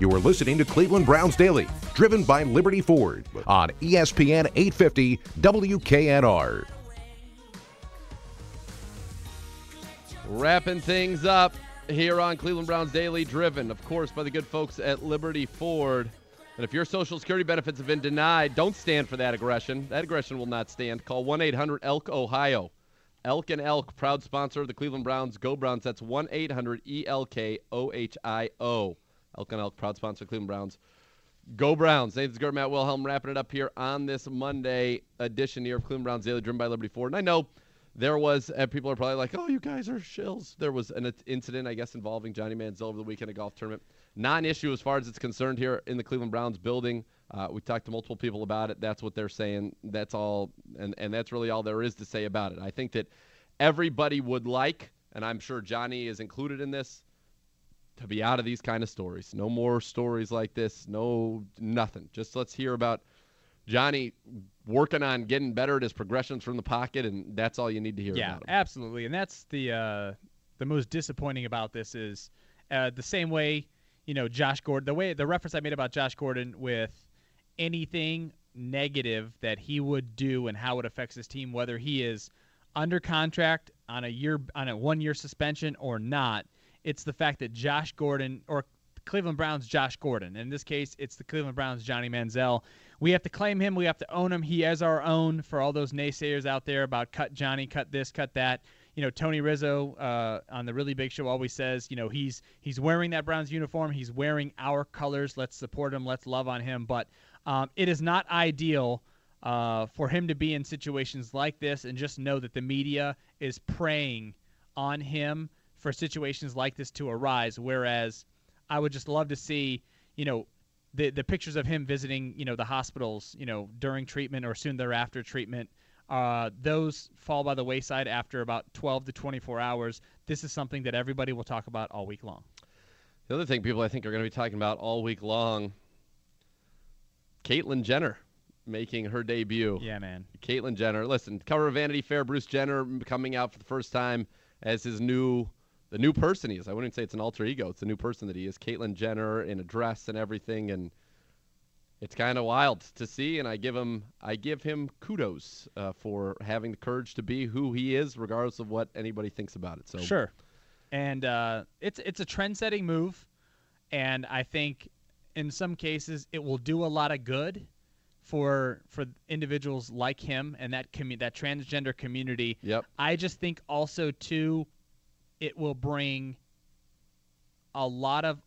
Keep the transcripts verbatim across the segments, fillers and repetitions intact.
You are listening to Cleveland Browns Daily, driven by Liberty Ford on E S P N eight fifty W K N R. Wrapping things up here on Cleveland Browns Daily, driven, of course, by the good folks at Liberty Ford. And if your Social Security benefits have been denied, don't stand for that aggression. That aggression will not stand. Call one eight hundred elk ohio. Elk and Elk, proud sponsor of the Cleveland Browns. Go Browns. That's one eight hundred E L K O H I O. Elk and Elk, proud sponsor of Cleveland Browns. Go Browns. Nathan Zegura, Matt Wilhelm, wrapping it up here on this Monday edition here of Cleveland Browns Daily, driven by Liberty Ford. And I know there was, uh, people are probably like, oh, you guys are shills. There was an incident, I guess, involving Johnny Manziel over the weekend at a golf tournament. Non-issue as far as it's concerned here in the Cleveland Browns building. Uh, we talked to multiple people about it. That's what they're saying. That's all, and, and that's really all there is to say about it. I think that everybody would like, and I'm sure Johnny is included in this, to be out of these kind of stories. No more stories like this. No, nothing. Just let's hear about Johnny working on getting better at his progressions from the pocket, and that's all you need to hear yeah, about him. Yeah, absolutely. And that's the uh, the most disappointing about this is uh, the same way, you know, Josh Gordon, the way the reference I made about Josh Gordon with anything negative that he would do and how it affects his team, whether he is under contract on a year on a one-year suspension or not. It's the fact that Josh Gordon, or Cleveland Browns Josh Gordon, in this case, it's the Cleveland Browns Johnny Manziel. We have to claim him. We have to own him. He is our own for all those naysayers out there about cut Johnny, cut this, cut that. You know, Tony Rizzo uh, on the Really Big Show always says, you know, he's he's wearing that Browns uniform. He's wearing our colors. Let's support him. Let's love on him. But um, it is not ideal uh, for him to be in situations like this, and just know that the media is preying on him for situations like this to arise, whereas I would just love to see, you know, the the pictures of him visiting, you know, the hospitals, you know, during treatment or soon thereafter treatment. Uh, those fall by the wayside after about twelve to twenty-four hours. This is something that everybody will talk about all week long. The other thing people I think are going to be talking about all week long, Caitlyn Jenner making her debut. Yeah, man. Caitlyn Jenner. Listen, cover of Vanity Fair, Bruce Jenner coming out for the first time as his new The new person he is. I wouldn't say it's an alter ego. It's the new person that he is. Caitlyn Jenner in a dress and everything, and it's kind of wild to see. And I give him, I give him kudos uh, for having the courage to be who he is, regardless of what anybody thinks about it. So sure, and uh, it's it's a trend-setting move, and I think in some cases it will do a lot of good for for individuals like him and that commu- that transgender community. Yep. I just think also too, it will bring a lot of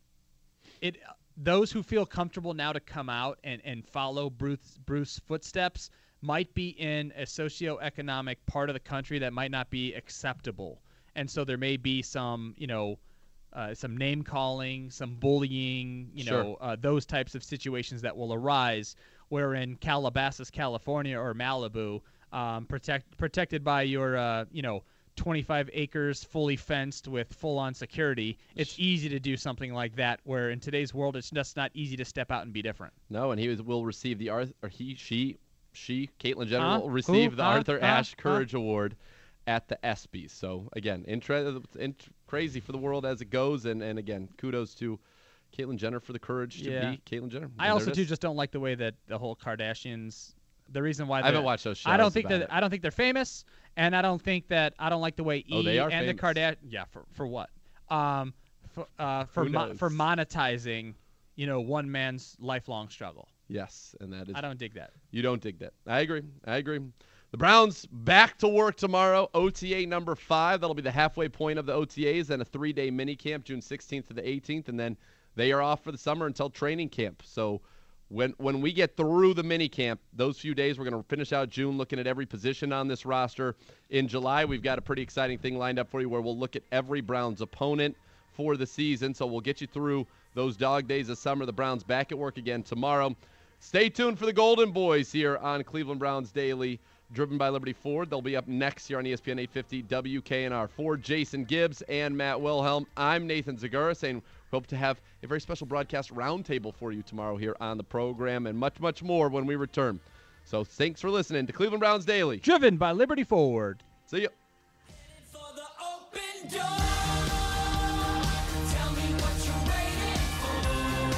it. Those who feel comfortable now to come out and, and follow Bruce Bruce's footsteps might be in a socioeconomic part of the country that might not be acceptable, and so there may be some, you know, uh, some name calling, some bullying, you Sure. know, uh, those types of situations that will arise. Where in Calabasas, California, or Malibu, um, protect protected by your, uh, you know. twenty-five acres, fully fenced with full-on security, it's easy to do something like that, where in today's world it's just not easy to step out and be different. No, and he was, will receive the Arthur, or he, she, she, Caitlyn Jenner huh? will receive Who? the huh? Arthur huh? Ashe huh? Courage Award at the ESPYs. So, again, intra- int- crazy for the world as it goes, and, and again, kudos to Caitlyn Jenner for the courage to Yeah. be Caitlyn Jenner. I And also, there it too, is. just don't like the way that the whole Kardashians – the reason why I haven't watched those shows. I don't think about that it. I don't think they're famous, and I don't think that I don't like the way E Oh, they are and the famous. Kardashians. Yeah, for for what? Um, for uh, for Who mo- knows? for monetizing, you know, one man's lifelong struggle. Yes, and that is. I don't dig that. You don't dig that. I agree. I agree. The Browns back to work tomorrow. O T A number five. That'll be the halfway point of the O T As, and a three-day mini camp, June sixteenth to the eighteenth, and then they are off for the summer until training camp. So. When when we get through the mini camp, those few days, we're going to finish out June looking at every position on this roster. In July, we've got a pretty exciting thing lined up for you where we'll look at every Browns opponent for the season. So we'll get you through those dog days of summer. The Browns back at work again tomorrow. Stay tuned for the Golden Boys here on Cleveland Browns Daily, driven by Liberty Ford. They'll be up next here on E S P N eight fifty W K N R. For Jason Gibbs and Matt Wilhelm, I'm Nathan Zegura saying we hope to have a very special broadcast roundtable for you tomorrow here on the program, and much, much more when we return. So thanks for listening to Cleveland Browns Daily. Driven by Liberty Ford. See ya. For the open door. Tell me what you're waiting for.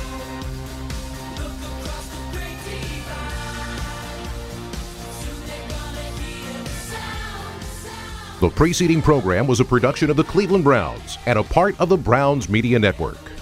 The preceding program was a production of the Cleveland Browns and a part of the Browns Media Network.